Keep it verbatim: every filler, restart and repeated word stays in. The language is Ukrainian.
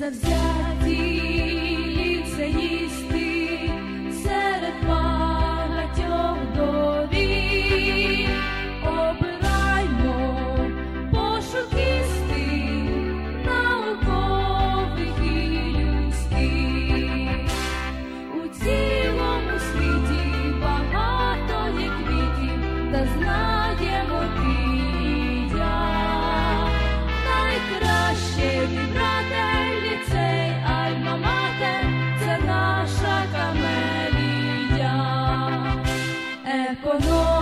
завзяті ліцеїсти серед багатьох довів. Обираймо пошукісти наукових і людських. У цілому світі багато є квітів, та знаємо ти і я. Найкраще вібрати ліцей Альма-Матер – це наша камелія. Економ